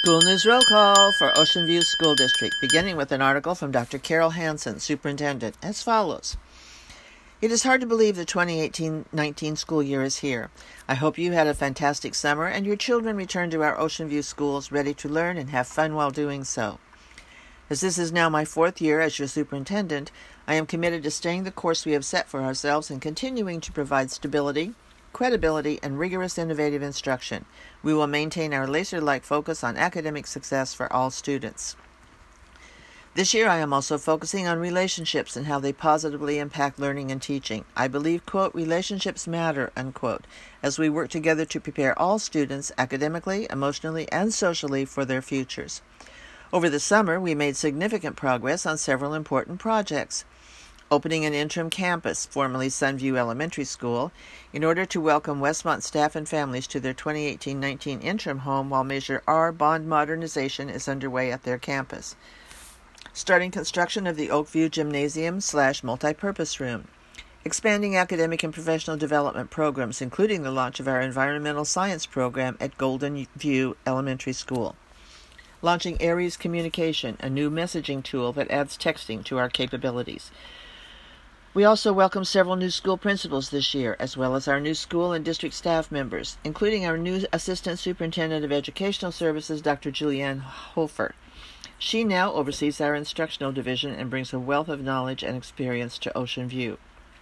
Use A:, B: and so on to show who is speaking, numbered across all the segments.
A: School News Roll Call for Ocean View School District, beginning with an article from Dr. Carol Hansen, Superintendent, as follows. It is hard to believe the 2018-19 school year is here. I hope you had a fantastic summer and your children returned to our Ocean View schools ready to learn and have fun while doing so. As this is now my fourth year as your superintendent, I am committed to staying the course we have set for ourselves and continuing to provide stability, credibility, and rigorous innovative instruction. We will maintain our laser-like focus on academic success for all students. This year I am also focusing on relationships and how they positively impact learning and teaching. I believe, quote, relationships matter, unquote, as we work together to prepare all students academically, emotionally, and socially for their futures. Over the summer, we made significant progress on several important projects. Opening an interim campus, formerly Sunview Elementary School, in order to welcome Westmont staff and families to their 2018-19 interim home while Measure R bond modernization is underway at their campus. Starting construction of the Oakview Gymnasium/multipurpose room. Expanding academic and professional development programs, including the launch of our environmental science program at Golden View Elementary School. Launching Aries Communication, a new messaging tool that adds texting to our capabilities. We also welcome several new school principals this year, as well as our new school and district staff members, including our new Assistant Superintendent of Educational Services, Dr. Julianne Hofer. She now oversees our instructional division and brings a wealth of knowledge and experience to Ocean View.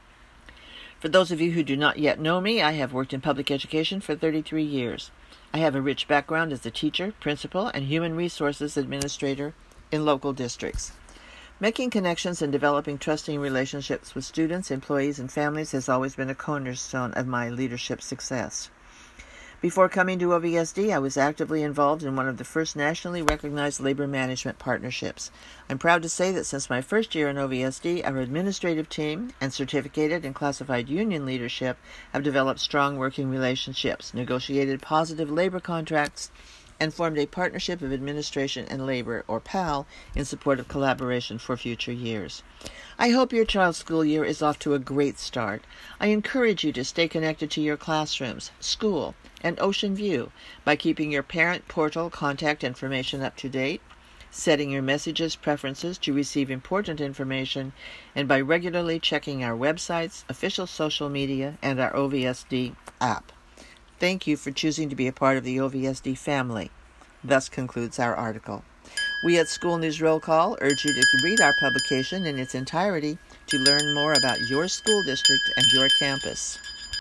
A: For those of you who do not yet know me, I have worked in public education for 33 years. I have a rich background as a teacher, principal, and human resources administrator in local districts. Making connections and developing trusting relationships with students, employees, and families has always been a cornerstone of my leadership success. Before coming to OVSD, I was actively involved in one of the first nationally recognized labor management partnerships. I'm proud to say that since my first year in OVSD, our administrative team and certificated and classified union leadership have developed strong working relationships, negotiated positive labor contracts, and formed a Partnership of Administration and Labor, or PAL, in support of collaboration for future years. I hope your child's school year is off to a great start. I encourage you to stay connected to your classrooms, school, and Ocean View by keeping your parent portal contact information up to date, setting your messages preferences to receive important information, and by regularly checking our websites, official social media, and our OVSD app. Thank you for choosing to be a part of the OVSD family. Thus concludes our article. We at School News Roll Call urge you to read our publication in its entirety to learn more about your school district and your campus.